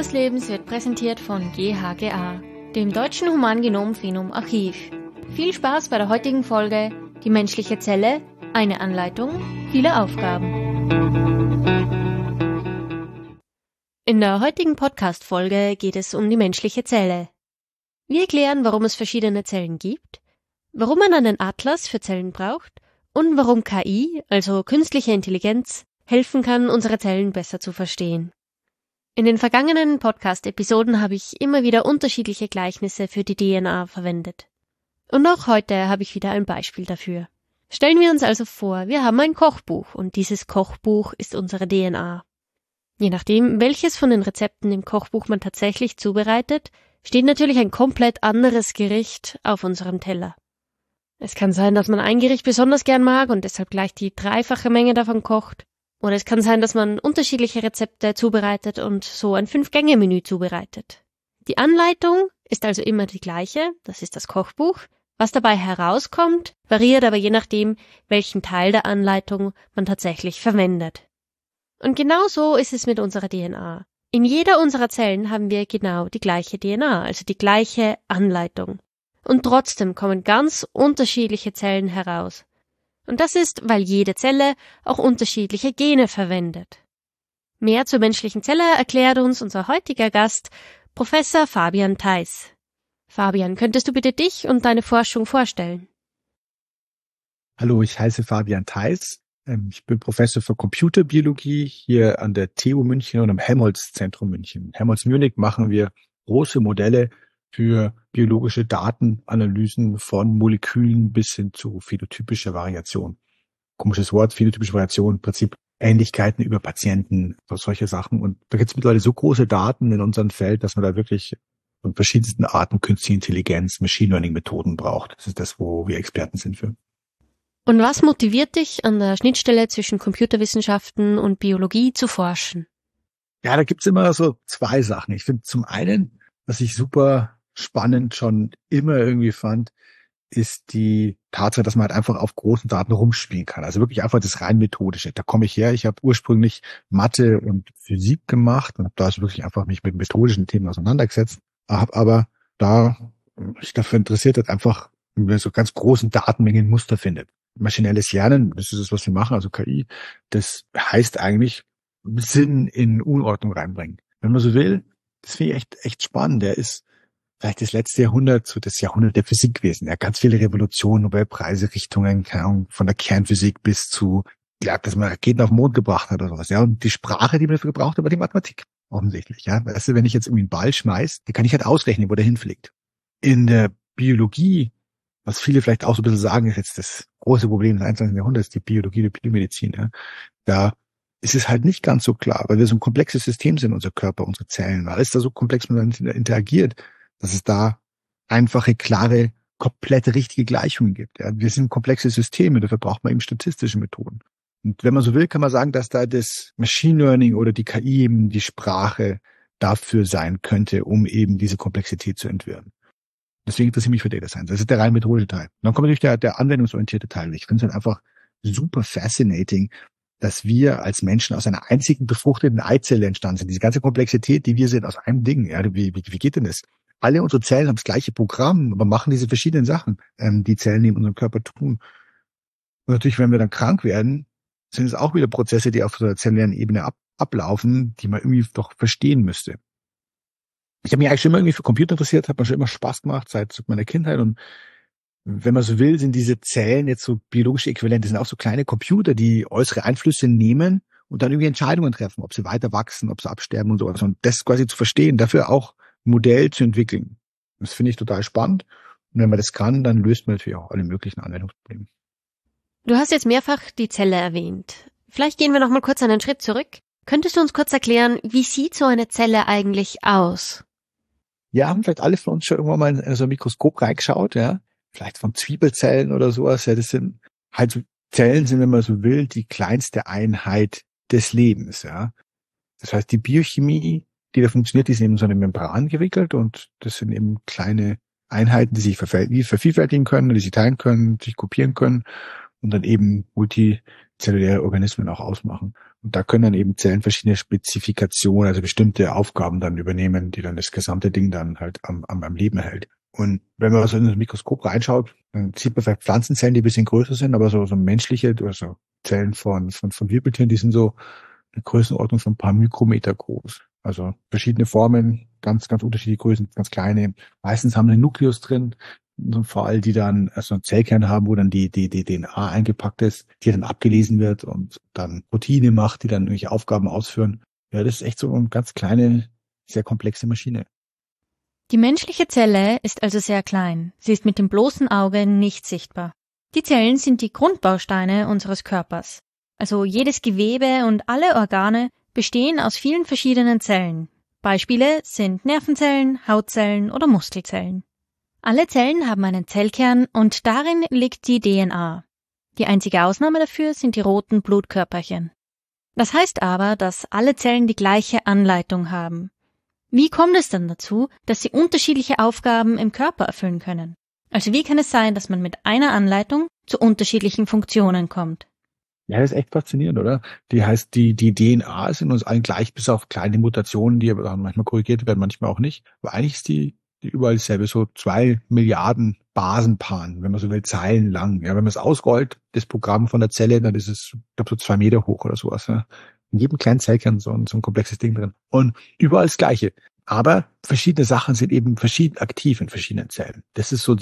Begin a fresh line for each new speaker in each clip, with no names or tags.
des Lebens wird präsentiert von GHGA, dem Deutschen Humangenom-Phenom-Archiv. Viel Spaß bei der heutigen Folge Die menschliche Zelle, eine Anleitung, viele Aufgaben. In der heutigen Podcast-Folge geht es um die menschliche Zelle. Wir erklären, warum es verschiedene Zellen gibt, warum man einen Atlas für Zellen braucht und warum KI, also künstliche Intelligenz, helfen kann, unsere Zellen besser zu verstehen. In den vergangenen Podcast-Episoden habe ich immer wieder unterschiedliche Gleichnisse für die DNA verwendet. Und auch heute habe ich wieder ein Beispiel dafür. Stellen wir uns also vor, wir haben ein Kochbuch und dieses Kochbuch ist unsere DNA. Je nachdem, welches von den Rezepten im Kochbuch man tatsächlich zubereitet, steht natürlich ein komplett anderes Gericht auf unserem Teller. Es kann sein, dass man ein Gericht besonders gern mag und deshalb gleich die dreifache Menge davon kocht. Oder es kann sein, dass man unterschiedliche Rezepte zubereitet und so ein 5-Gänge-Menü zubereitet. Die Anleitung ist also immer die gleiche, das ist das Kochbuch. Was dabei herauskommt, variiert aber je nachdem, welchen Teil der Anleitung man tatsächlich verwendet. Und genau so ist es mit unserer DNA. In jeder unserer Zellen haben wir genau die gleiche DNA, also die gleiche Anleitung. Und trotzdem kommen ganz unterschiedliche Zellen heraus. Und das ist, weil jede Zelle auch unterschiedliche Gene verwendet. Mehr zur menschlichen Zelle erklärt uns unser heutiger Gast, Professor Fabian Theis. Fabian, könntest du bitte dich und deine Forschung vorstellen?
Hallo, ich heiße Fabian Theis. Ich bin Professor für Computerbiologie hier an der TU München und am Helmholtz-Zentrum München. In Helmholtz-Munich machen wir große Modelle für biologische Datenanalysen von Molekülen bis hin zu phänotypischer Variation. Komisches Wort, phänotypische Variation, im Prinzip Ähnlichkeiten über Patienten, solche Sachen. Und da gibt es mittlerweile so große Daten in unserem Feld, dass man da wirklich von verschiedensten Arten künstliche Intelligenz, Machine Learning Methoden braucht. Das ist das, wo wir Experten sind für.
Und was motiviert dich, an der Schnittstelle zwischen Computerwissenschaften und Biologie zu forschen?
Ja, da gibt's immer so zwei Sachen. Ich finde zum einen, was ich super spannend schon immer irgendwie fand, ist die Tatsache, dass man halt einfach auf großen Daten rumspielen kann. Also wirklich einfach das rein methodische. Da komme ich her. Ich habe ursprünglich Mathe und Physik gemacht und habe da also wirklich einfach mich mit methodischen Themen auseinandergesetzt. Habe aber da mich dafür interessiert hat, einfach wie man so ganz großen Datenmengen Muster findet. Maschinelles Lernen, das ist es, was wir machen, also KI, das heißt eigentlich Sinn in Unordnung reinbringen. Wenn man so will, das finde ich echt spannend. Der ist vielleicht das letzte Jahrhundert, so das Jahrhundert der Physik gewesen. Er hat ganz viele Revolutionen, Nobelpreise, Richtungen, keine Ahnung, von der Kernphysik bis zu, ja, dass man Raketen auf den Mond gebracht hat oder sowas. Ja, und die Sprache, die man dafür gebraucht hat, war die Mathematik. Offensichtlich, ja. Weißt du, wenn ich jetzt irgendwie einen Ball schmeiß, dann kann ich halt ausrechnen, wo der hinfliegt. In der Biologie, was viele vielleicht auch so ein bisschen sagen, ist jetzt das große Problem des 21. Jahrhunderts, die Biologie, die Biomedizin, ja. Da ist es halt nicht ganz so klar, weil wir so ein komplexes System sind, unser Körper, unsere Zellen, weil alles da so komplex miteinander interagiert, dass es da einfache, klare, komplett richtige Gleichungen gibt. Ja. Wir sind komplexe Systeme, dafür braucht man eben statistische Methoden. Und wenn man so will, kann man sagen, dass da das Machine Learning oder die KI eben die Sprache dafür sein könnte, um eben diese Komplexität zu entwirren. Deswegen interessiere ich mich für Data Science. Das ist der rein methodische Teil. Und dann kommt natürlich der anwendungsorientierte Teil. Ich finde es halt einfach super fascinating, dass wir als Menschen aus einer einzigen befruchteten Eizelle entstanden sind. Diese ganze Komplexität, die wir sind, aus einem Ding. Ja, wie geht denn das? Alle unsere Zellen haben das gleiche Programm, aber machen diese verschiedenen Sachen, die Zellen in unserem Körper tun. Und natürlich, wenn wir dann krank werden, sind es auch wieder Prozesse, die auf der zellulären Ebene ablaufen, die man irgendwie doch verstehen müsste. Ich habe mich eigentlich schon immer irgendwie für Computer interessiert, hat mir schon immer Spaß gemacht seit meiner Kindheit. Und wenn man so will, sind diese Zellen jetzt so biologische Äquivalente, sind auch so kleine Computer, die äußere Einflüsse nehmen und dann irgendwie Entscheidungen treffen, ob sie weiter wachsen, ob sie absterben und sowas. Und das quasi zu verstehen, dafür auch ein Modell zu entwickeln. Das finde ich total spannend. Und wenn man das kann, dann löst man natürlich auch alle möglichen Anwendungsprobleme.
Du hast jetzt mehrfach die Zelle erwähnt. Vielleicht gehen wir noch mal kurz einen Schritt zurück. Könntest du uns kurz erklären, wie sieht so eine Zelle eigentlich aus?
Ja, haben vielleicht alle von uns schon irgendwann mal in so ein Mikroskop reingeschaut, ja. Vielleicht von Zwiebelzellen oder sowas. Ja, das sind halt so Zellen sind, wenn man so will, die kleinste Einheit des Lebens, ja. Das heißt, die Biochemie, die da funktioniert, die ist in so eine Membran gewickelt und das sind eben kleine Einheiten, die sich vervielfältigen können, die sich teilen können, sich kopieren können und dann eben multizelluläre Organismen auch ausmachen. Und da können dann eben Zellen verschiedene Spezifikationen, also bestimmte Aufgaben dann übernehmen, die dann das gesamte Ding dann halt am Leben hält. Und wenn man so in das Mikroskop reinschaut, dann sieht man vielleicht Pflanzenzellen, die ein bisschen größer sind, aber so menschliche, also Zellen von Wirbeltieren, die sind so eine Größenordnung von ein paar Mikrometer groß. Also verschiedene Formen, ganz unterschiedliche Größen, ganz kleine. Meistens haben sie einen Nukleus drin, in so einem Fall, die dann also einen Zellkern haben, wo dann die DNA eingepackt ist, die dann abgelesen wird und dann Proteine macht, die dann irgendwelche Aufgaben ausführen. Ja, das ist echt so eine ganz kleine, sehr komplexe Maschine.
Die menschliche Zelle ist also sehr klein. Sie ist mit dem bloßen Auge nicht sichtbar. Die Zellen sind die Grundbausteine unseres Körpers. Also jedes Gewebe und alle Organe bestehen aus vielen verschiedenen Zellen. Beispiele sind Nervenzellen, Hautzellen oder Muskelzellen. Alle Zellen haben einen Zellkern und darin liegt die DNA. Die einzige Ausnahme dafür sind die roten Blutkörperchen. Das heißt aber, dass alle Zellen die gleiche Anleitung haben. Wie kommt es dann dazu, dass sie unterschiedliche Aufgaben im Körper erfüllen können? Also wie kann es sein, dass man mit einer Anleitung zu unterschiedlichen Funktionen kommt?
Ja, das ist echt faszinierend, oder? Die heißt, die DNA ist in uns allen gleich, bis auf kleine Mutationen, die aber dann manchmal korrigiert werden, manchmal auch nicht. Aber eigentlich ist die überall dasselbe, so 2 Milliarden Basenpaaren, wenn man so will, Zeilen lang. Ja, wenn man es ausrollt, das Programm von der Zelle, dann ist es, ich glaube, so 2 Meter hoch oder sowas. Ja. In jedem kleinen Zellkern so ein komplexes Ding drin. Und überall das Gleiche. Aber verschiedene Sachen sind eben verschieden aktiv in verschiedenen Zellen. Das ist so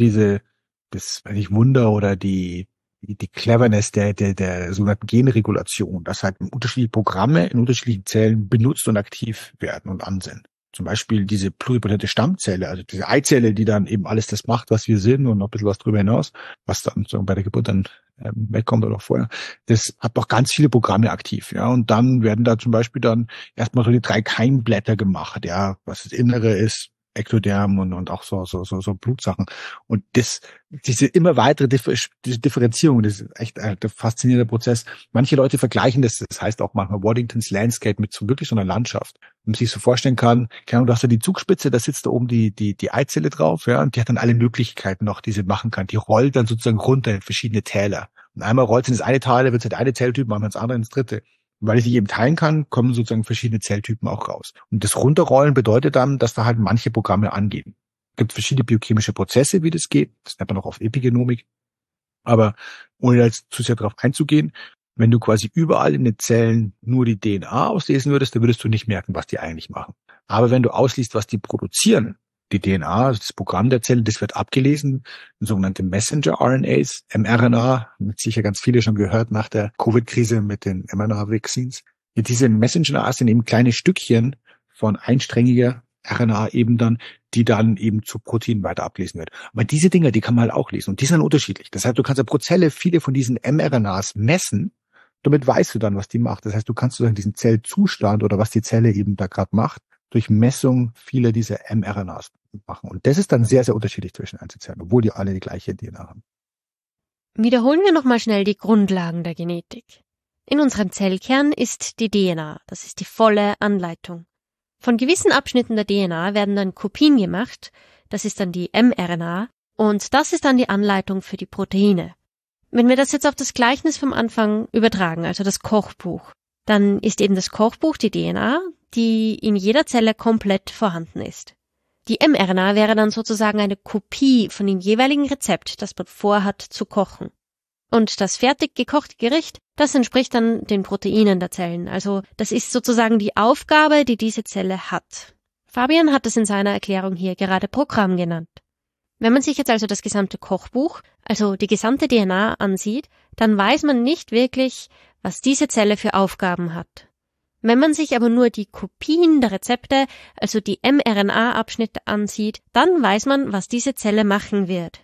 das Wunder oder die Cleverness der sogenannten Genregulation, dass halt unterschiedliche Programme in unterschiedlichen Zellen benutzt und aktiv werden und an sind. Zum Beispiel diese pluripotente Stammzelle, also diese Eizelle, die dann eben alles das macht, was wir sind und noch ein bisschen was drüber hinaus, was dann so bei der Geburt dann wegkommt oder auch vorher. Das hat noch ganz viele Programme aktiv, ja. Und dann werden da zum Beispiel dann erstmal so die 3 Keimblätter gemacht, ja, was das Innere ist, Ektoderm und auch so Blutsachen. Und diese immer weitere Differenzierung, das ist echt ein faszinierender Prozess. Manche Leute vergleichen das heißt auch manchmal Waddingtons Landscape mit so wirklich so einer Landschaft. Wenn man sich so vorstellen kann, du hast ja die Zugspitze, da sitzt da oben die Eizelle drauf, ja, und die hat dann alle Möglichkeiten noch, die sie machen kann. Die rollt dann sozusagen runter in verschiedene Täler. Und einmal rollt sie in das eine Tal, da wird es halt eine Zelltyp, einmal ins andere, ins dritte. Und weil ich sich eben teilen kann, kommen sozusagen verschiedene Zelltypen auch raus. Und das Runterrollen bedeutet dann, dass da halt manche Programme angehen. Es gibt verschiedene biochemische Prozesse, wie das geht. Das nennt man auch auf Epigenomik. Aber ohne jetzt zu sehr darauf einzugehen, wenn du quasi überall in den Zellen nur die DNA auslesen würdest, dann würdest du nicht merken, was die eigentlich machen. Aber wenn du ausliest, was die produzieren, die DNA, also das Programm der Zelle, das wird abgelesen, sogenannte Messenger-RNAs, mRNA, mit sicher ganz viele schon gehört nach der Covid-Krise mit den mRNA-Vaccines. Diese Messenger-RNAs sind eben kleine Stückchen von einsträngiger RNA eben dann, die dann eben zu Proteinen weiter ablesen wird. Aber diese Dinger, die kann man halt auch lesen und die sind dann unterschiedlich. Das heißt, du kannst ja pro Zelle viele von diesen mRNAs messen, damit weißt du dann, was die macht. Das heißt, du kannst sozusagen diesen Zellzustand oder was die Zelle eben da gerade macht, durch Messung vieler dieser mRNAs machen. Und das ist dann sehr, sehr unterschiedlich zwischen Einzelzellen, obwohl die alle die gleiche DNA haben.
Wiederholen wir nochmal schnell die Grundlagen der Genetik. In unserem Zellkern ist die DNA, das ist die volle Anleitung. Von gewissen Abschnitten der DNA werden dann Kopien gemacht, das ist dann die mRNA, und das ist dann die Anleitung für die Proteine. Wenn wir das jetzt auf das Gleichnis vom Anfang übertragen, also das Kochbuch, dann ist eben das Kochbuch die DNA, die in jeder Zelle komplett vorhanden ist. Die mRNA wäre dann sozusagen eine Kopie von dem jeweiligen Rezept, das man vorhat zu kochen. Und das fertig gekochte Gericht, das entspricht dann den Proteinen der Zellen. Also das ist sozusagen die Aufgabe, die diese Zelle hat. Fabian hat es in seiner Erklärung hier gerade Programm genannt. Wenn man sich jetzt also das gesamte Kochbuch, also die gesamte DNA ansieht, dann weiß man nicht wirklich, was diese Zelle für Aufgaben hat. Wenn man sich aber nur die Kopien der Rezepte, also die mRNA-Abschnitte ansieht, dann weiß man, was diese Zelle machen wird.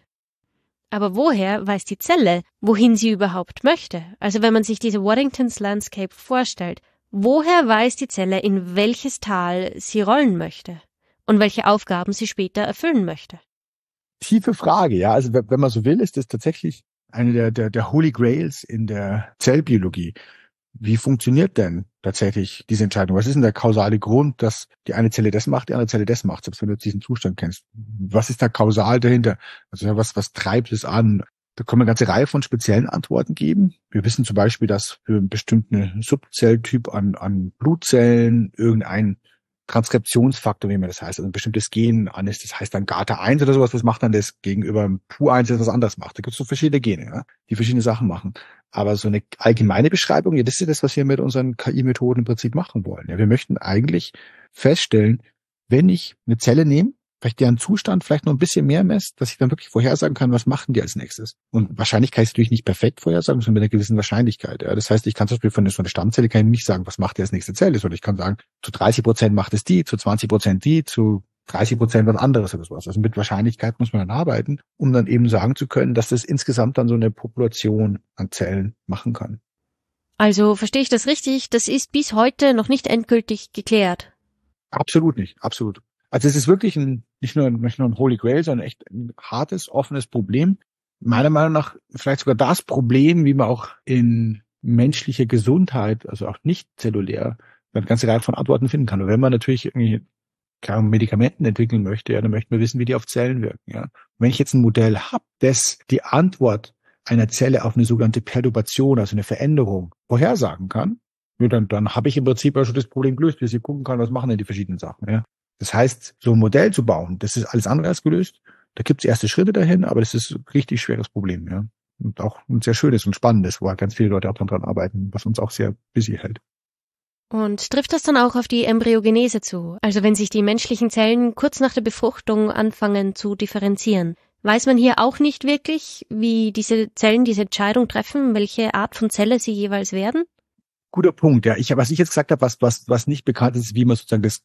Aber woher weiß die Zelle, wohin sie überhaupt möchte? Also wenn man sich diese Waddingtons Landscape vorstellt, woher weiß die Zelle, in welches Tal sie rollen möchte und welche Aufgaben sie später erfüllen möchte?
Tiefe Frage, ja. Also wenn man so will, ist das tatsächlich eine der Holy Grails in der Zellbiologie. Wie funktioniert denn tatsächlich diese Entscheidung? Was ist denn der kausale Grund, dass die eine Zelle das macht, die andere Zelle das macht, selbst wenn du diesen Zustand kennst? Was ist da kausal dahinter? Also was treibt es an? Da können wir eine ganze Reihe von speziellen Antworten geben. Wir wissen zum Beispiel, dass für einen bestimmten Subzelltyp an Blutzellen irgendein Transkriptionsfaktor, wie man das heißt, also ein bestimmtes Gen an ist, das heißt dann GATA1 oder sowas, was macht dann das gegenüber PU1, das was anderes macht. Da gibt es so verschiedene Gene, ja, die verschiedene Sachen machen. Aber so eine allgemeine Beschreibung, ja, das ist das, was wir mit unseren KI-Methoden im Prinzip machen wollen. Ja, wir möchten eigentlich feststellen, wenn ich eine Zelle nehme, vielleicht deren Zustand vielleicht noch ein bisschen mehr messt, dass ich dann wirklich vorhersagen kann, was machen die als nächstes. Und wahrscheinlich kann ich es natürlich nicht perfekt vorhersagen, sondern mit einer gewissen Wahrscheinlichkeit. Ja. Das heißt, ich kann zum Beispiel von so einer Stammzelle kann ich nicht sagen, was macht die als nächste Zelle, sondern ich kann sagen, zu 30% macht es die, zu 20% die, zu 30% was anderes oder sowas. Also mit Wahrscheinlichkeit muss man dann arbeiten, um dann eben sagen zu können, dass das insgesamt dann so eine Population an Zellen machen kann.
Also verstehe ich das richtig? Das ist bis heute noch nicht endgültig geklärt.
Absolut nicht, absolut. Also es ist wirklich nicht nur ein Holy Grail, sondern echt ein hartes, offenes Problem. Meiner Meinung nach vielleicht sogar das Problem, wie man auch in menschlicher Gesundheit, also auch nicht zellulär, eine ganze Reihe von Antworten finden kann. Und wenn man natürlich irgendwie Medikamenten entwickeln möchte, ja, dann möchte man wissen, wie die auf Zellen wirken. Ja. Und wenn ich jetzt ein Modell habe, das die Antwort einer Zelle auf eine sogenannte Perturbation, also eine Veränderung, vorhersagen kann, ja, dann habe ich im Prinzip auch schon das Problem gelöst, dass ich gucken kann, was machen denn die verschiedenen Sachen. Ja. Das heißt, so ein Modell zu bauen, das ist alles andere als gelöst. Da gibt es erste Schritte dahin, aber das ist ein richtig schweres Problem, ja. Und auch ein sehr schönes und spannendes, wo halt ganz viele Leute auch dran arbeiten, was uns auch sehr busy hält.
Und trifft das dann auch auf die Embryogenese zu? Also wenn sich die menschlichen Zellen kurz nach der Befruchtung anfangen zu differenzieren. Weiß man hier auch nicht wirklich, wie diese Zellen diese Entscheidung treffen, welche Art von Zelle sie jeweils werden?
Guter Punkt, ja. Was ich jetzt gesagt habe, was nicht bekannt ist, wie man sozusagen das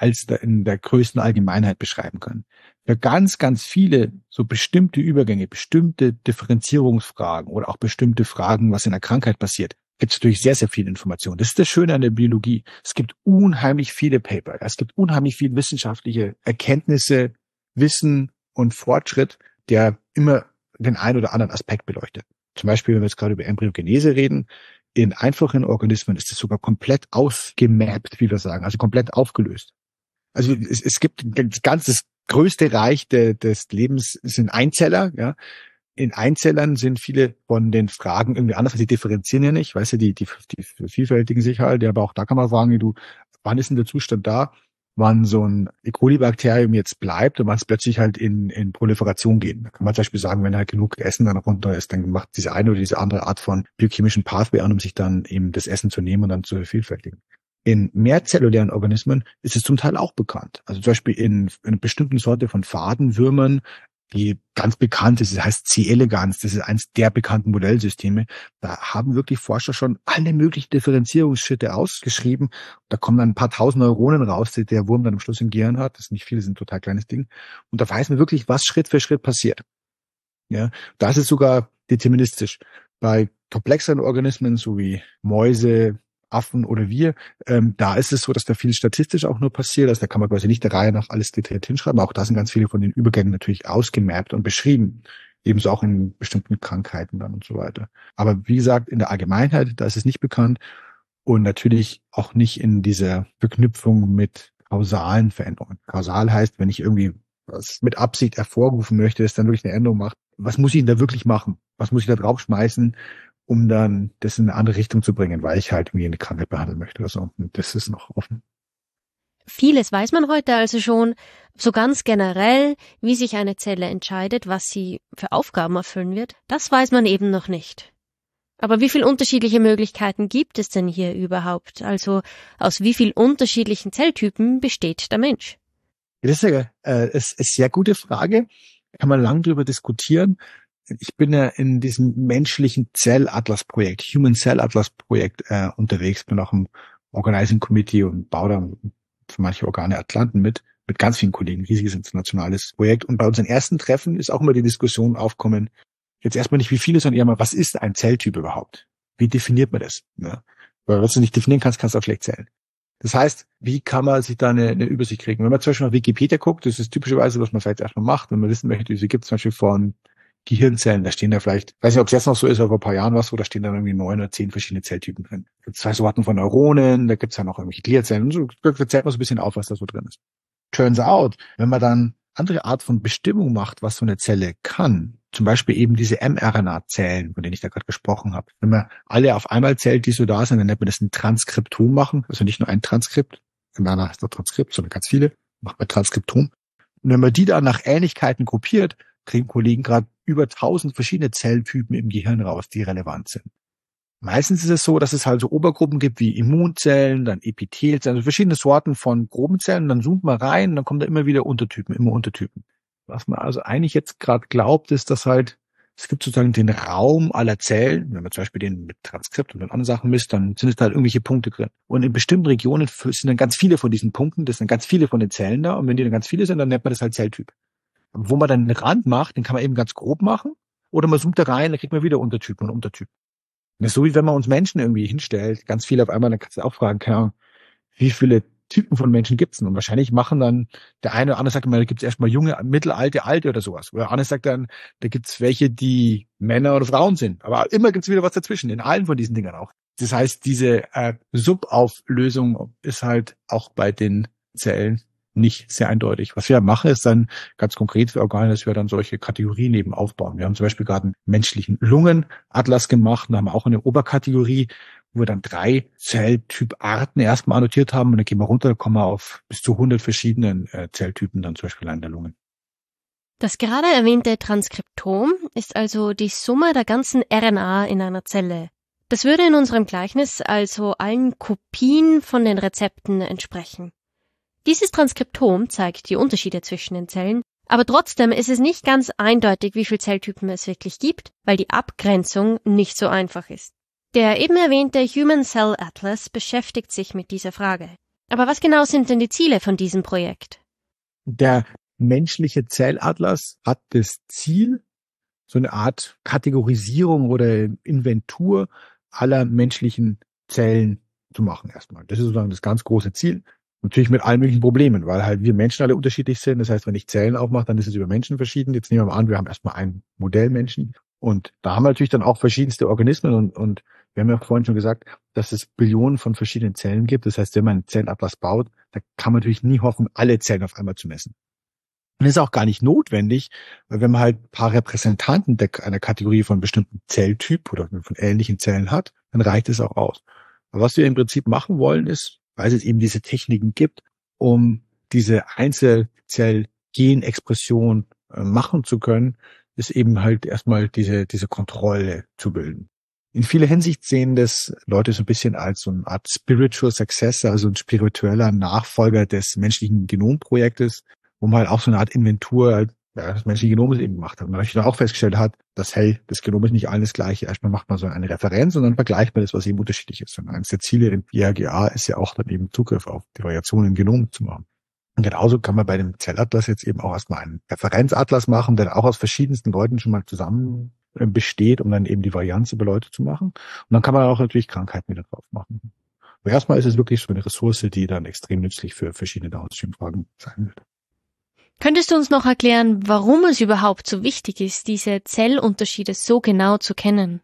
in der größten Allgemeinheit beschreiben kann. Für ganz, ganz viele so bestimmte Übergänge, bestimmte Differenzierungsfragen oder auch bestimmte Fragen, was in der Krankheit passiert, gibt es natürlich sehr, sehr viel Information. Das ist das Schöne an der Biologie. Es gibt unheimlich viele Paper. Es gibt unheimlich viele wissenschaftliche Erkenntnisse, Wissen und Fortschritt, der immer den einen oder anderen Aspekt beleuchtet. Zum Beispiel, wenn wir jetzt gerade über Embryogenese reden, in einfachen Organismen ist es sogar komplett ausgemappt, wie wir sagen, also komplett aufgelöst. Also es gibt das größte Reich des Lebens sind Einzeller, ja. In Einzellern sind viele von den Fragen irgendwie anders, die differenzieren ja nicht, weißt du, die vielfältigen sich halt, ja, aber auch da kann man fragen, wann ist denn der Zustand da, wann so ein E. coli-Bakterium jetzt bleibt und wann es plötzlich halt in Proliferation geht. Da kann man zum Beispiel sagen, wenn halt genug Essen dann runter ist, dann macht diese eine oder diese andere Art von biochemischen Pathway an, um sich dann eben das Essen zu nehmen und dann zu vervielfältigen. In mehrzellulären Organismen ist es zum Teil auch bekannt. Also zum Beispiel in einer bestimmten Sorte von Fadenwürmern, die ganz bekannt ist, das heißt C. elegans, das ist eines der bekannten Modellsysteme. Da haben wirklich Forscher schon alle möglichen Differenzierungsschritte ausgeschrieben. Da kommen dann ein paar tausend Neuronen raus, die der Wurm dann am Schluss im Gehirn hat. Das ist nicht viel, das ist ein total kleines Ding. Und da weiß man wirklich, was Schritt für Schritt passiert. Ja, da ist es sogar deterministisch. Bei komplexeren Organismen, so wie Mäuse, Affen oder wir, da ist es so, dass da viel statistisch auch nur passiert. Also da kann man quasi nicht der Reihe nach alles detailliert hinschreiben. Auch da sind ganz viele von den Übergängen natürlich ausgemappt und beschrieben. Ebenso auch in bestimmten Krankheiten dann und so weiter. Aber wie gesagt, in der Allgemeinheit, da ist es nicht bekannt. Und natürlich auch nicht in dieser Verknüpfung mit kausalen Veränderungen. Kausal heißt, wenn ich irgendwie was mit Absicht hervorrufen möchte, dass dann wirklich eine Änderung macht. Was muss ich denn da wirklich machen? Was muss ich da draufschmeißen, um dann das in eine andere Richtung zu bringen, weil ich halt irgendwie eine Krankheit behandeln möchte oder so. Und das ist noch offen.
Vieles weiß man heute also schon, so ganz generell, wie sich eine Zelle entscheidet, was sie für Aufgaben erfüllen wird, das weiß man eben noch nicht. Aber wie viele unterschiedliche Möglichkeiten gibt es denn hier überhaupt? Also aus wie vielen unterschiedlichen Zelltypen besteht der Mensch?
Das ist eine sehr gute Frage. Kann man lang drüber diskutieren. Ich bin ja in diesem menschlichen Zellatlas-Projekt, Human Cell Atlas-Projekt unterwegs, bin auch im Organizing Committee und baue da für manche Organe Atlanten mit ganz vielen Kollegen, riesiges internationales Projekt. Und bei unseren ersten Treffen ist auch immer die Diskussion aufkommen, jetzt erstmal nicht wie viele, sondern eher mal, was ist ein Zelltyp überhaupt? Wie definiert man das? Ja. Weil was du nicht definieren kannst, kannst du auch schlecht zählen. Das heißt, wie kann man sich da eine Übersicht kriegen? Wenn man zum Beispiel nach Wikipedia guckt, das ist typischerweise, was man vielleicht erstmal macht, wenn man wissen möchte, wie gibt es zum Beispiel von Gehirnzellen, da stehen da vielleicht, weiß nicht, ob es jetzt noch so ist, aber vor ein paar Jahren war es so, da stehen dann irgendwie 9 oder 10 verschiedene Zelltypen drin. Da gibt es 2 Sorten von Neuronen, da gibt es ja noch irgendwelche Gliazellen und so, da zählt man so ein bisschen auf, was da so drin ist. Turns out, wenn man dann andere Art von Bestimmung macht, was so eine Zelle kann, zum Beispiel eben diese mRNA-Zellen, von denen ich da gerade gesprochen habe. Wenn man alle auf einmal zählt, die so da sind, dann nennt man das ein Transkriptom machen. Also nicht nur ein Transkript, mRNA heißt nur Transkript, sondern ganz viele, macht man Transkriptom. Und wenn man die dann nach Ähnlichkeiten gruppiert, kriegen Kollegen gerade über 1000 verschiedene Zelltypen im Gehirn raus, die relevant sind. Meistens ist es so, dass es halt so Obergruppen gibt wie Immunzellen, dann Epithelzellen, also verschiedene Sorten von groben Zellen. Dann zoomt man rein und dann kommen da immer wieder Untertypen, immer Untertypen. Was man also eigentlich jetzt gerade glaubt, ist, dass halt, es gibt sozusagen den Raum aller Zellen. Wenn man zum Beispiel den mit Transkript und mit anderen Sachen misst, dann sind es da halt irgendwelche Punkte drin. Und in bestimmten Regionen sind dann ganz viele von diesen Punkten, das sind ganz viele von den Zellen da. Und wenn die dann ganz viele sind, dann nennt man das halt Zelltyp. Wo man dann einen Rand macht, den kann man eben ganz grob machen. Oder man zoomt da rein, dann kriegt man wieder Untertypen und Untertypen. Das ist so, wie wenn man uns Menschen irgendwie hinstellt, ganz viele auf einmal, dann kannst du auch fragen, keine Ahnung, wie viele Typen von Menschen gibt's denn? Und wahrscheinlich machen dann, der eine oder andere sagt immer, da gibt's erstmal junge, mittelalte, alte oder sowas. Oder der andere sagt dann, da gibt's welche, die Männer oder Frauen sind. Aber immer gibt's wieder was dazwischen, in allen von diesen Dingern auch. Das heißt, diese Subauflösung ist halt auch bei den Zellen nicht sehr eindeutig. Was wir machen, ist dann ganz konkret für Organe, dass wir dann solche Kategorien eben aufbauen. Wir haben zum Beispiel gerade einen menschlichen Lungenatlas gemacht und haben auch eine Oberkategorie, wo wir dann 3 Zelltyparten erstmal annotiert haben und dann gehen wir runter, kommen wir auf bis zu 100 verschiedenen Zelltypen dann zum Beispiel an der Lunge.
Das gerade erwähnte Transkriptom ist also die Summe der ganzen RNA in einer Zelle. Das würde in unserem Gleichnis also allen Kopien von den Rezepten entsprechen. Dieses Transkriptom zeigt die Unterschiede zwischen den Zellen, aber trotzdem ist es nicht ganz eindeutig, wie viele Zelltypen es wirklich gibt, weil die Abgrenzung nicht so einfach ist. Der eben erwähnte Human Cell Atlas beschäftigt sich mit dieser Frage. Aber was genau sind denn die Ziele von diesem Projekt?
Der menschliche Zellatlas hat das Ziel, so eine Art Kategorisierung oder Inventur aller menschlichen Zellen zu machen erstmal. Das ist sozusagen das ganz große Ziel. Natürlich mit allen möglichen Problemen, weil halt wir Menschen alle unterschiedlich sind. Das heißt, wenn ich Zellen aufmache, dann ist es über Menschen verschieden. Jetzt nehmen wir mal an, wir haben erstmal ein Modell Menschen. Und da haben wir natürlich dann auch verschiedenste Organismen. Und wir haben ja vorhin schon gesagt, dass es Billionen von verschiedenen Zellen gibt. Das heißt, wenn man einen Zellatlas baut, da kann man natürlich nie hoffen, alle Zellen auf einmal zu messen. Und das ist auch gar nicht notwendig, weil wenn man halt ein paar Repräsentanten einer Kategorie von bestimmten Zelltyp oder von ähnlichen Zellen hat, dann reicht es auch aus. Aber was wir im Prinzip machen wollen, ist, weil es eben diese Techniken gibt, um diese Einzelzell-Genexpression machen zu können, ist eben halt erstmal diese Kontrolle zu bilden. In vieler Hinsicht sehen das Leute so ein bisschen als so eine Art Spiritual Successor, also ein spiritueller Nachfolger des menschlichen Genomprojektes, wo man halt auch so eine Art Inventur des menschlichen Genomes eben gemacht hat. Und natürlich dann auch festgestellt hat, dass, hey, das Genom ist nicht alles gleich. Erstmal macht man so eine Referenz und dann vergleicht man das, was eben unterschiedlich ist. Und eines der Ziele im IAGA ist ja auch dann eben Zugriff auf die Variationen im Genom zu machen. Und genauso kann man bei dem Zellatlas jetzt eben auch erstmal einen Referenzatlas machen, der auch aus verschiedensten Leuten schon mal zusammen besteht, um dann eben die Varianz über Leute zu machen. Und dann kann man auch natürlich Krankheiten wieder drauf machen. Aber erstmal ist es wirklich so eine Ressource, die dann extrem nützlich für verschiedene Downstream-Fragen sein wird.
Könntest du uns noch erklären, warum es überhaupt so wichtig ist, diese Zellunterschiede so genau zu kennen?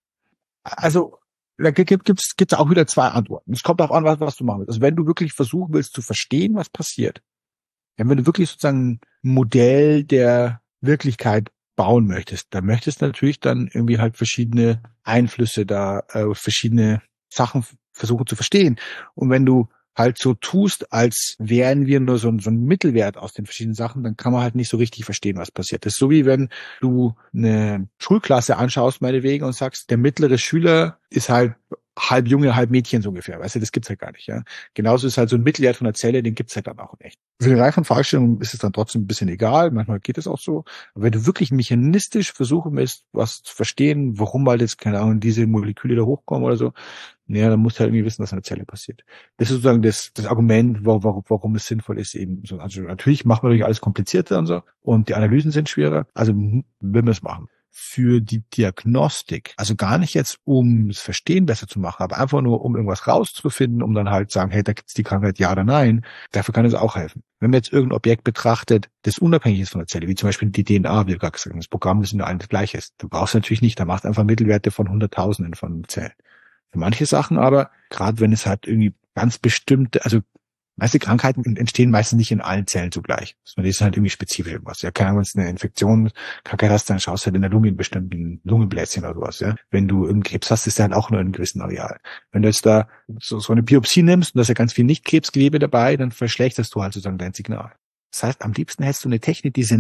Also, da gibt's auch wieder 2 Antworten. Es kommt darauf an, was du machen willst. Also, wenn du wirklich versuchen willst zu verstehen, was passiert, wenn du wirklich sozusagen ein Modell der Wirklichkeit bauen möchtest, dann möchtest du natürlich dann irgendwie halt verschiedene Einflüsse da, verschiedene Sachen versuchen zu verstehen. Und wenn du halt so tust, als wären wir nur so ein Mittelwert aus den verschiedenen Sachen, dann kann man halt nicht so richtig verstehen, was passiert. Das ist so, wie wenn du eine Schulklasse anschaust, meinetwegen, und sagst, der mittlere Schüler ist halt halb Junge, halb Mädchen so ungefähr. Weißt du, das gibt's halt gar nicht, ja. Genauso ist halt so ein Mittelwert von der Zelle, den gibt's halt dann auch nicht. Für die Reihe von Fragestellungen ist es dann trotzdem ein bisschen egal. Manchmal geht es auch so. Aber wenn du wirklich mechanistisch versuchen willst, was zu verstehen, warum halt jetzt, keine Ahnung, diese Moleküle da hochkommen oder so, ja, dann musst du halt irgendwie wissen, was in der Zelle passiert. Das ist sozusagen das Argument, warum es sinnvoll ist, eben so. Also natürlich macht man natürlich alles komplizierter und so. Und die Analysen sind schwerer. Also will man es machen. Für die Diagnostik, also gar nicht jetzt, um das Verstehen besser zu machen, aber einfach nur, um irgendwas rauszufinden, um dann halt sagen, hey, da gibt's die Krankheit, ja oder nein, dafür kann es auch helfen. Wenn man jetzt irgendein Objekt betrachtet, das unabhängig ist von der Zelle, wie zum Beispiel die DNA, wie wir gerade gesagt haben, das Programm, das nur alles gleich ist, du brauchst natürlich nicht, da machst du einfach Mittelwerte von Hunderttausenden von Zellen. Für manche Sachen aber, gerade wenn es halt irgendwie ganz bestimmte, also Meiste Krankheiten entstehen meistens nicht in allen Zellen zugleich. Das ist halt irgendwie spezifisch irgendwas. Ja, keine Ahnung, wenn du eine Infektion, Krankheit hast, dann schaust du halt in der Lunge in bestimmten Lungenbläschen oder sowas, ja. Wenn du einen Krebs hast, ist der halt auch nur in einem gewissen Areal. Wenn du jetzt da so eine Biopsie nimmst und da ist ja ganz viel Nicht-Krebsgewebe dabei, dann verschlechterst du halt sozusagen dein Signal. Das heißt, am liebsten hättest du eine Technik, die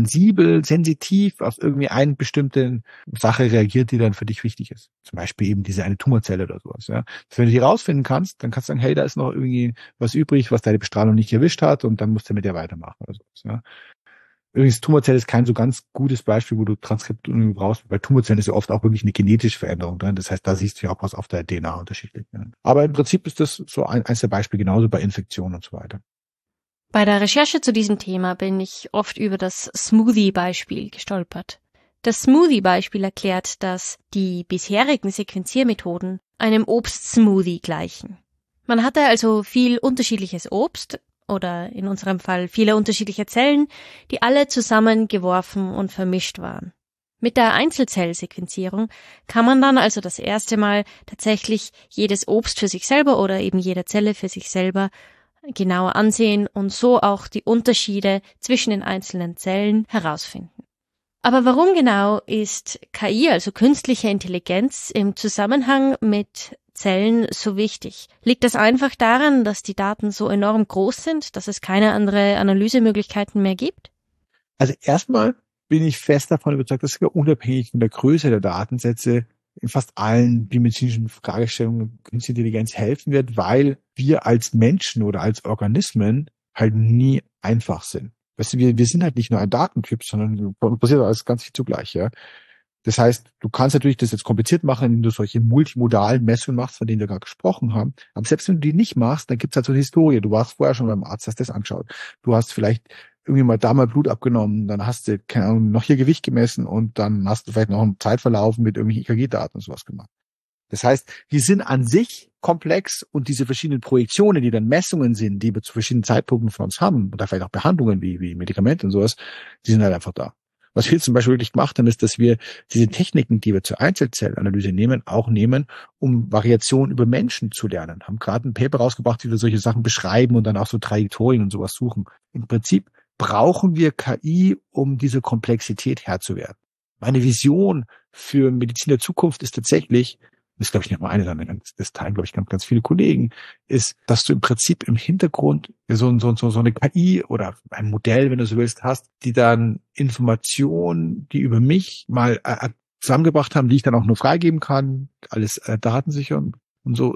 sensitiv auf irgendwie eine bestimmte Sache reagiert, die dann für dich wichtig ist. Zum Beispiel eben diese eine Tumorzelle oder sowas, ja. Wenn du die rausfinden kannst, dann kannst du sagen, hey, da ist noch irgendwie was übrig, was deine Bestrahlung nicht erwischt hat, und dann musst du mit der weitermachen oder sowas, ja. Übrigens, Tumorzelle ist kein so ganz gutes Beispiel, wo du Transkript brauchst. Bei Tumorzellen ist ja oft auch wirklich eine genetische Veränderung drin. Das heißt, da siehst du ja auch was auf der DNA unterschiedlich. Ja. Aber im Prinzip ist das so eins der Beispiele, genauso bei Infektionen und so weiter.
Bei der Recherche zu diesem Thema bin ich oft über das Smoothie-Beispiel gestolpert. Das Smoothie-Beispiel erklärt, dass die bisherigen Sequenziermethoden einem Obstsmoothie gleichen. Man hatte also viel unterschiedliches Obst oder in unserem Fall viele unterschiedliche Zellen, die alle zusammengeworfen und vermischt waren. Mit der Einzelzellsequenzierung kann man dann also das erste Mal tatsächlich jedes Obst für sich selber oder eben jede Zelle für sich selber genauer ansehen und so auch die Unterschiede zwischen den einzelnen Zellen herausfinden. Aber warum genau ist KI, also künstliche Intelligenz, im Zusammenhang mit Zellen so wichtig? Liegt das einfach daran, dass die Daten so enorm groß sind, dass es keine andere Analysemöglichkeiten mehr gibt?
Also erstmal bin ich fest davon überzeugt, dass wir unabhängig von der Größe der Datensätze in fast allen biomedizinischen Fragestellungen künstliche Intelligenz helfen wird, weil wir als Menschen oder als Organismen halt nie einfach sind. Weißt du, wir sind halt nicht nur ein Datentyp, sondern passiert alles ganz viel zugleich, ja. Das heißt, du kannst natürlich das jetzt kompliziert machen, indem du solche multimodalen Messungen machst, von denen wir gerade gesprochen haben. Aber selbst wenn du die nicht machst, dann gibt's halt so eine Historie. Du warst vorher schon beim Arzt, hast das angeschaut. Du hast vielleicht irgendwie mal da mal Blut abgenommen, dann hast du, keine Ahnung, noch hier Gewicht gemessen und dann hast du vielleicht noch einen Zeitverlauf mit irgendwelchen EKG-Daten und sowas gemacht. Das heißt, die sind an sich komplex, und diese verschiedenen Projektionen, die dann Messungen sind, die wir zu verschiedenen Zeitpunkten von uns haben, oder vielleicht auch Behandlungen wie Medikamente und sowas, die sind halt einfach da. Was wir zum Beispiel wirklich gemacht haben, ist, dass wir diese Techniken, die wir zur Einzelzellanalyse nehmen, auch nehmen, um Variationen über Menschen zu lernen. Haben gerade ein Paper rausgebracht, wie wir solche Sachen beschreiben und dann auch so Trajektorien und sowas suchen. Im Prinzip brauchen wir KI, um diese Komplexität Herr zu werden. Meine Vision für Medizin der Zukunft ist tatsächlich, das ist, glaube ich, nicht mal eine, sondern das teilen, glaube ich, ganz viele Kollegen, ist, dass du im Prinzip im Hintergrund so eine KI oder ein Modell, wenn du so willst, hast, die dann Informationen, die über mich mal zusammengebracht haben, die ich dann auch nur freigeben kann, alles datensicher und so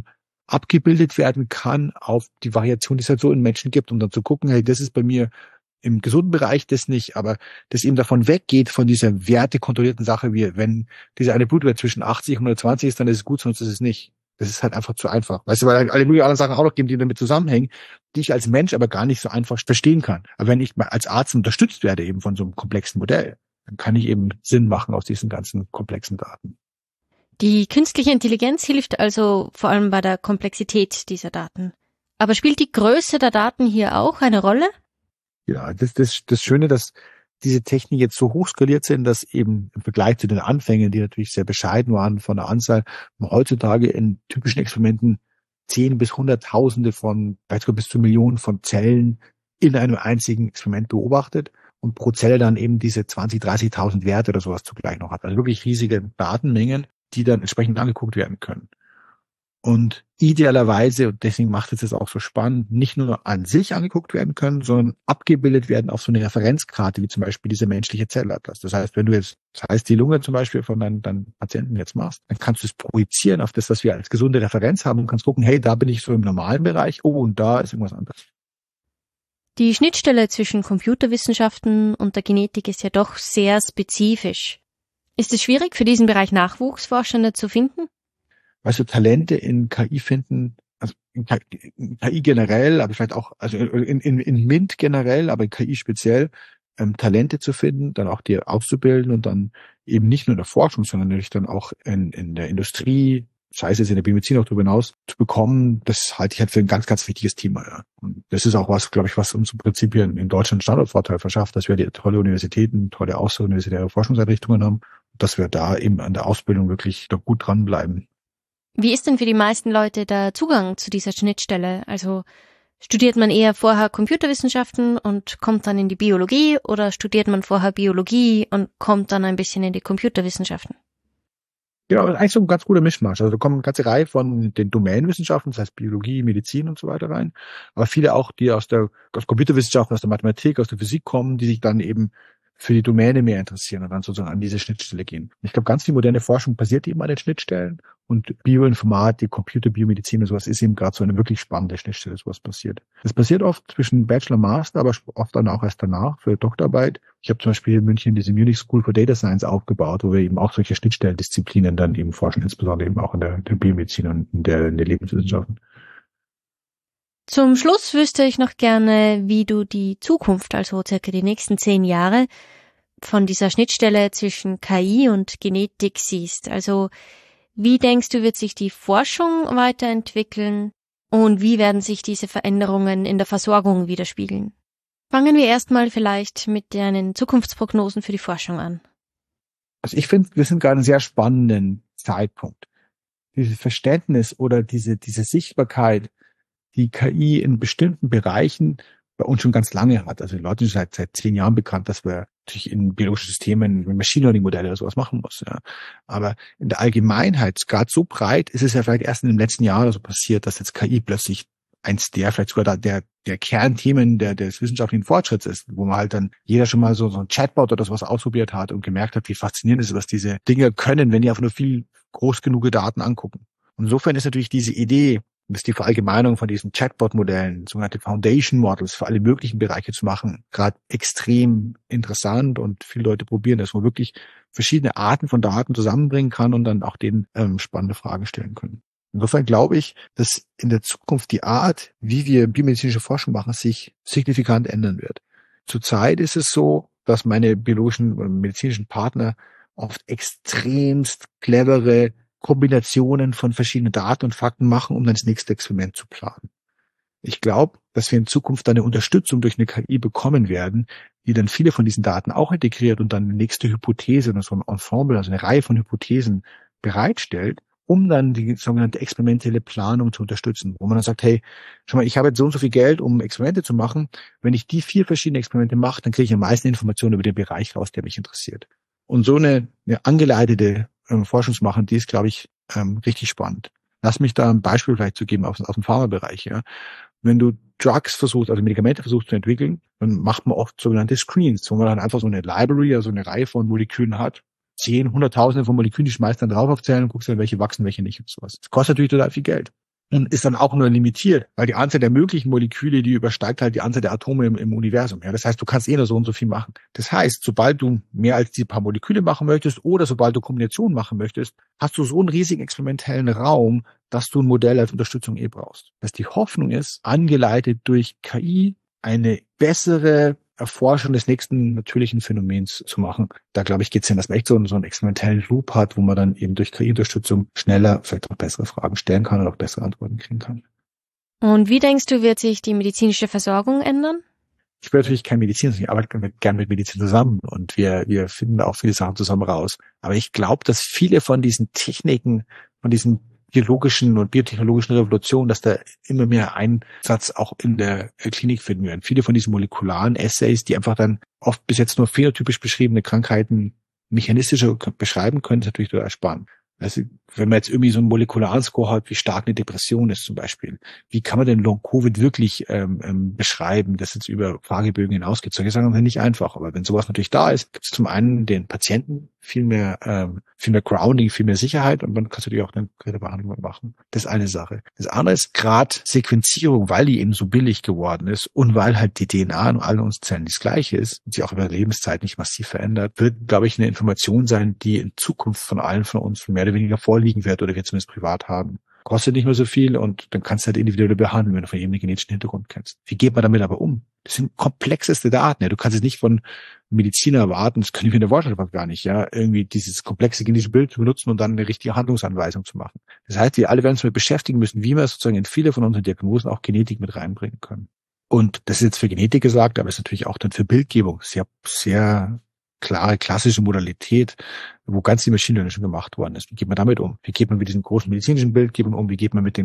abgebildet werden kann auf die Variation, die es halt so in Menschen gibt, um dann zu gucken, hey, das ist bei mir im gesunden Bereich, das nicht, aber das eben davon weggeht, von dieser wertekontrollierten Sache, wie wenn diese eine Blutwert zwischen 80 und 120 ist, dann ist es gut, sonst ist es nicht. Das ist halt einfach zu einfach. Weißt du, weil alle möglichen anderen Sachen auch noch geben, die damit zusammenhängen, die ich als Mensch aber gar nicht so einfach verstehen kann. Aber wenn ich mal als Arzt unterstützt werde eben von so einem komplexen Modell, dann kann ich eben Sinn machen aus diesen ganzen komplexen Daten.
Die künstliche Intelligenz hilft also vor allem bei der Komplexität dieser Daten. Aber spielt die Größe der Daten hier auch eine Rolle?
Ja, das Schöne, dass diese Technik jetzt so hoch skaliert sind, dass eben im Vergleich zu den Anfängen, die natürlich sehr bescheiden waren von der Anzahl, man heutzutage in typischen Experimenten 10 bis 100.000 von, vielleicht sogar bis zu Millionen von Zellen in einem einzigen Experiment beobachtet und pro Zelle dann eben diese 20.000, 30.000 Werte oder sowas zugleich noch hat. Also wirklich riesige Datenmengen, die dann entsprechend angeguckt werden können. Und idealerweise, und deswegen macht es das auch so spannend, nicht nur an sich angeguckt werden können, sondern abgebildet werden auf so eine Referenzkarte, wie zum Beispiel diese menschliche Zellatlas. Das heißt, wenn du jetzt, das heißt, die Lunge zum Beispiel von deinen Patienten jetzt machst, dann kannst du es projizieren auf das, was wir als gesunde Referenz haben und kannst gucken, hey, da bin ich so im normalen Bereich, oh, und da ist irgendwas anderes.
Die Schnittstelle zwischen Computerwissenschaften und der Genetik ist ja doch sehr spezifisch. Ist es schwierig, für diesen Bereich Nachwuchsforschende zu finden?
Weißt du, Talente in KI finden, also in KI generell, aber vielleicht auch, also in MINT generell, aber in KI speziell, Talente zu finden, dann auch die auszubilden und dann eben nicht nur in der Forschung, sondern natürlich dann auch in der Industrie, sei es jetzt in der Biomedizin auch darüber hinaus, zu bekommen, das halte ich halt für ein ganz, ganz wichtiges Thema. Ja. Und das ist auch was, glaube ich, was uns im Prinzip hier in Deutschland Standortvorteil verschafft, dass wir die tolle Universitäten, tolle außeruniversitäre Forschungseinrichtungen haben, dass wir da eben an der Ausbildung wirklich da gut dranbleiben.
Wie ist denn für die meisten Leute der Zugang zu dieser Schnittstelle? Also Studiert man eher vorher Computerwissenschaften und kommt dann in die Biologie oder studiert man vorher Biologie und kommt dann ein bisschen in die Computerwissenschaften?
Genau, das ist eigentlich so ein ganz guter Mischmasch. Also da kommen eine ganze Reihe von den Domänenwissenschaften, das heißt Biologie, Medizin und so weiter rein. Aber viele auch, die aus Computerwissenschaften, aus der Mathematik, aus der Physik kommen, die sich dann eben für die Domäne mehr interessieren und dann sozusagen an diese Schnittstelle gehen. Ich glaube, ganz viel moderne Forschung basiert eben an den Schnittstellen und Bioinformatik, Computer, Biomedizin und sowas ist eben gerade so eine wirklich spannende Schnittstelle, sowas passiert. Das passiert oft zwischen Bachelor, Master, aber oft dann auch erst danach für Doktorarbeit. Ich habe zum Beispiel in München diese Munich School for Data Science aufgebaut, wo wir eben auch solche Schnittstellendisziplinen dann eben forschen, insbesondere eben auch in der Biomedizin und in der Lebenswissenschaften.
Zum Schluss wüsste ich noch gerne, wie du die Zukunft, also circa die nächsten 10 Jahre, von dieser Schnittstelle zwischen KI und Genetik siehst. Also wie denkst du, wird sich die Forschung weiterentwickeln und wie werden sich diese Veränderungen in der Versorgung widerspiegeln? Fangen wir erstmal vielleicht mit deinen Zukunftsprognosen für die Forschung an.
Also ich finde, wir sind gerade in einem sehr spannenden Zeitpunkt. Dieses Verständnis oder diese Sichtbarkeit, die KI in bestimmten Bereichen bei uns schon ganz lange hat. Also die Leute sind seit 10 Jahren bekannt, dass wir natürlich in biologischen Systemen Machine Learning Modelle oder sowas machen muss. Ja. Aber in der Allgemeinheit, gerade so breit, ist es ja vielleicht erst in den letzten Jahren so passiert, dass jetzt KI plötzlich eins vielleicht sogar der Kernthemen des wissenschaftlichen Fortschritts ist, wo man halt dann jeder schon mal so ein Chatbot oder sowas ausprobiert hat und gemerkt hat, wie faszinierend ist, was diese Dinge können, wenn die einfach nur viel groß genug Daten angucken. Und insofern ist natürlich diese Idee, das ist die Verallgemeinung von diesen Chatbot-Modellen, sogenannte Foundation Models für alle möglichen Bereiche zu machen, gerade extrem interessant und viele Leute probieren das, wo man wirklich verschiedene Arten von Daten zusammenbringen kann und dann auch denen spannende Fragen stellen können. Insofern glaube ich, dass in der Zukunft die Art, wie wir biomedizinische Forschung machen, sich signifikant ändern wird. Zurzeit ist es so, dass meine biologischen oder medizinischen Partner oft extremst clevere Kombinationen von verschiedenen Daten und Fakten machen, um dann das nächste Experiment zu planen. Ich glaube, dass wir in Zukunft eine Unterstützung durch eine KI bekommen werden, die dann viele von diesen Daten auch integriert und dann eine nächste Hypothese, so ein Ensemble, also eine Reihe von Hypothesen bereitstellt, um dann die sogenannte experimentelle Planung zu unterstützen, wo man dann sagt, hey, schau mal, ich habe jetzt so und so viel Geld, um Experimente zu machen. Wenn ich die 4 verschiedene Experimente mache, dann kriege ich am meisten Informationen über den Bereich raus, der mich interessiert. Und so eine angeleitete Forschungsmachen, die ist, glaube ich, richtig spannend. Lass mich da ein Beispiel vielleicht zu geben aus dem Pharmabereich. Ja. Wenn du Drugs versuchst, also Medikamente versuchst zu entwickeln, dann macht man oft sogenannte Screens, wo man dann einfach so eine Library, also eine Reihe von Molekülen hat. 10, Hunderttausende von Molekülen, die schmeißt dann drauf auf Zellen und guckst dann, welche wachsen, welche nicht und sowas. Das kostet natürlich total viel Geld. Und ist dann auch nur limitiert, weil die Anzahl der möglichen Moleküle, die übersteigt halt die Anzahl der Atome im Universum. Ja, das heißt, du kannst nur so und so viel machen. Das heißt, sobald du mehr als die paar Moleküle machen möchtest oder sobald du Kombinationen machen möchtest, hast du so einen riesigen experimentellen Raum, dass du ein Modell als Unterstützung brauchst. Dass die Hoffnung ist, angeleitet durch KI eine bessere Erforschung des nächsten natürlichen Phänomens zu machen. Da, glaube ich, geht es hin, dass man echt so einen experimentellen Loop hat, wo man dann eben durch KI-Unterstützung schneller vielleicht auch bessere Fragen stellen kann und auch bessere Antworten kriegen kann.
Und wie denkst du, wird sich die medizinische Versorgung ändern?
Ich bin natürlich kein Mediziner, ich arbeite gern mit Medizin zusammen und wir finden auch viele Sachen zusammen raus. Aber ich glaube, dass viele von diesen Techniken, von diesen biologischen und biotechnologischen Revolutionen, dass da immer mehr Einsatz auch in der Klinik finden werden. Viele von diesen molekularen Assays, die einfach dann oft bis jetzt nur phänotypisch beschriebene Krankheiten mechanistischer beschreiben können, ist natürlich total spannend. Also wenn man jetzt irgendwie so einen molekularen Score hat, wie stark eine Depression ist zum Beispiel, wie kann man denn Long-Covid wirklich beschreiben, das jetzt über Fragebögen hinausgeht? Solche Sachen sind nicht einfach, aber wenn sowas natürlich da ist, gibt es zum einen den Patienten viel mehr Grounding, viel mehr Sicherheit und dann kannst du natürlich auch eine konkrete Behandlung machen. Das ist eine Sache. Das andere ist gerade Sequenzierung, weil die eben so billig geworden ist und weil halt die DNA in allen unseren Zellen das Gleiche ist und sich auch über Lebenszeit nicht massiv verändert, wird, glaube ich, eine Information sein, die in Zukunft von allen von uns mehr oder weniger vorliegen wird oder wir zumindest privat haben. Kostet nicht mehr so viel und dann kannst du halt individuell behandeln, wenn du von jedem den genetischen Hintergrund kennst. Wie geht man damit aber um? Das sind komplexeste Daten. Ja. Du kannst es nicht von Mediziner erwarten, das können wir in der Forschung gar nicht, ja, irgendwie dieses komplexe genetische Bild zu benutzen und dann eine richtige Handlungsanweisung zu machen. Das heißt, wir alle werden uns damit beschäftigen müssen, wie wir sozusagen in viele von unseren Diagnosen auch Genetik mit reinbringen können. Und das ist jetzt für Genetik gesagt, aber es ist natürlich auch dann für Bildgebung sehr, sehr klare, klassische Modalität, wo ganz die Machine Learning schon gemacht worden ist. Wie geht man damit um? Wie geht man mit diesen großen medizinischen Bildgebungen um? Wie geht man mit den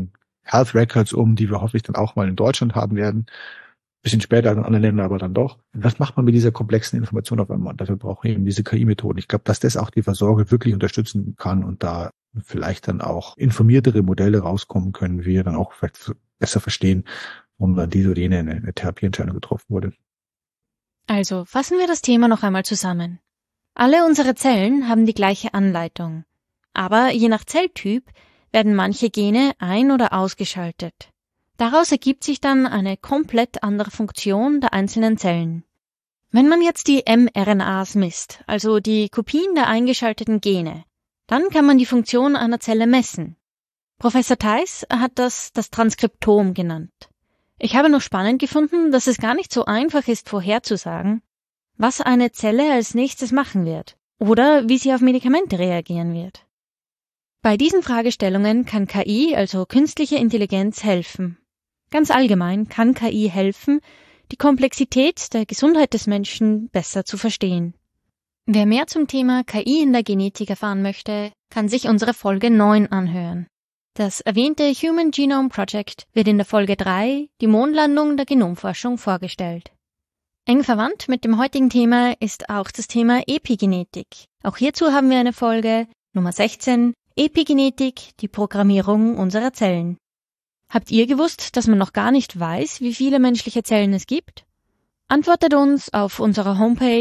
Health Records die wir hoffentlich dann auch mal in Deutschland haben werden. Bisschen später in anderen Ländern, aber dann doch. Was macht man mit dieser komplexen Information auf einmal? Dafür brauchen wir eben diese KI-Methoden. Ich glaube, dass das auch die Versorger wirklich unterstützen kann und da vielleicht dann auch informiertere Modelle rauskommen können, wie wir dann auch vielleicht besser verstehen, warum dann diese oder jene eine Therapieentscheidung getroffen wurde.
Also fassen wir das Thema noch einmal zusammen. Alle unsere Zellen haben die gleiche Anleitung, aber je nach Zelltyp werden manche Gene ein- oder ausgeschaltet. Daraus ergibt sich dann eine komplett andere Funktion der einzelnen Zellen. Wenn man jetzt die mRNAs misst, also die Kopien der eingeschalteten Gene, dann kann man die Funktion einer Zelle messen. Professor Theis hat das Transkriptom genannt. Ich habe noch spannend gefunden, dass es gar nicht so einfach ist, vorherzusagen, was eine Zelle als nächstes machen wird oder wie sie auf Medikamente reagieren wird. Bei diesen Fragestellungen kann KI, also künstliche Intelligenz, helfen. Ganz allgemein kann KI helfen, die Komplexität der Gesundheit des Menschen besser zu verstehen. Wer mehr zum Thema KI in der Genetik erfahren möchte, kann sich unsere Folge 9 anhören. Das erwähnte Human Genome Project wird in der Folge 3, die Mondlandung der Genomforschung, vorgestellt. Eng verwandt mit dem heutigen Thema ist auch das Thema Epigenetik. Auch hierzu haben wir eine Folge, Nummer 16, Epigenetik, die Programmierung unserer Zellen. Habt ihr gewusst, dass man noch gar nicht weiß, wie viele menschliche Zellen es gibt? Antwortet uns auf unserer Homepage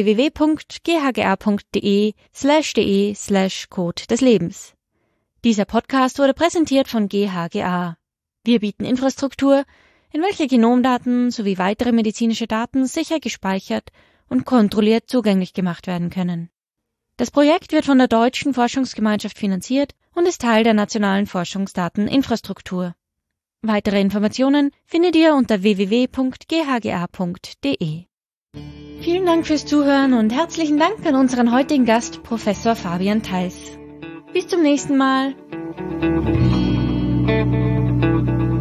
www.ghga.de/de/Code des Lebens. Dieser Podcast wurde präsentiert von GHGA. Wir bieten Infrastruktur, in welcher Genomdaten sowie weitere medizinische Daten sicher gespeichert und kontrolliert zugänglich gemacht werden können. Das Projekt wird von der Deutschen Forschungsgemeinschaft finanziert und ist Teil der nationalen Forschungsdateninfrastruktur. Weitere Informationen findet ihr unter www.ghga.de. Vielen Dank fürs Zuhören und herzlichen Dank an unseren heutigen Gast, Professor Fabian Theis. Bis zum nächsten Mal.